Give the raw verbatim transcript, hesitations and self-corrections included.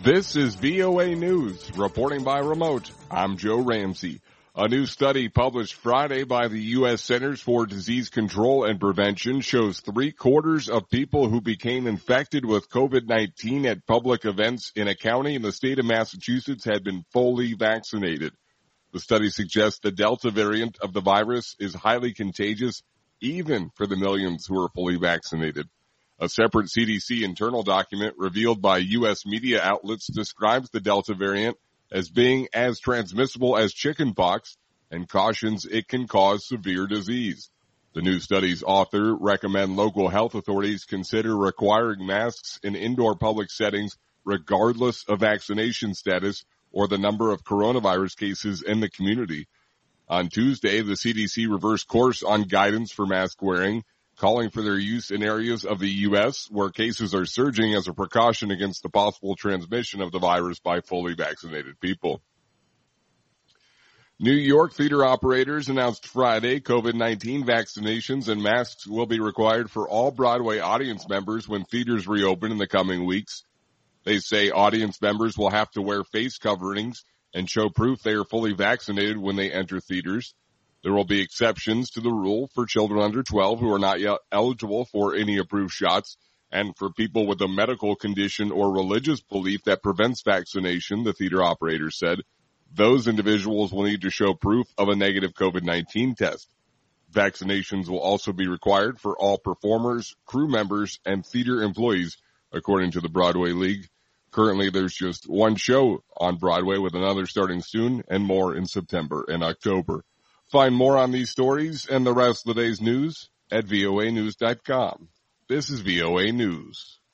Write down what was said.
This is V O A News, reporting by remote. I'm Joe Ramsey. A new study published Friday by the U S Centers for Disease Control and Prevention shows three quarters of people who became infected with COVID nineteen at public events in a county in the state of Massachusetts had been fully vaccinated. The study suggests the Delta variant of the virus is highly contagious, even for the millions who are fully vaccinated. A separate C D C internal document revealed by U S media outlets describes the Delta variant as being as transmissible as chickenpox and cautions it can cause severe disease. The new study's author recommend local health authorities consider requiring masks in indoor public settings regardless of vaccination status or the number of coronavirus cases in the community. On Tuesday, the C D C reversed course on guidance for mask wearing, calling for their use in areas of the U S where cases are surging as a precaution against the possible transmission of the virus by fully vaccinated people. New York theater operators announced Friday COVID nineteen vaccinations and masks will be required for all Broadway audience members when theaters reopen in the coming weeks. They say audience members will have to wear face coverings and show proof they are fully vaccinated when they enter theaters. There will be exceptions to the rule for children under twelve who are not yet eligible for any approved shots and for people with a medical condition or religious belief that prevents vaccination, the theater operator said. Those individuals will need to show proof of a negative COVID nineteen test. Vaccinations will also be required for all performers, crew members, and theater employees, according to the Broadway League. Currently, there's just one show on Broadway with another starting soon and more in September and October. Find more on these stories and the rest of the day's news at V O A news dot com. This is V O A News.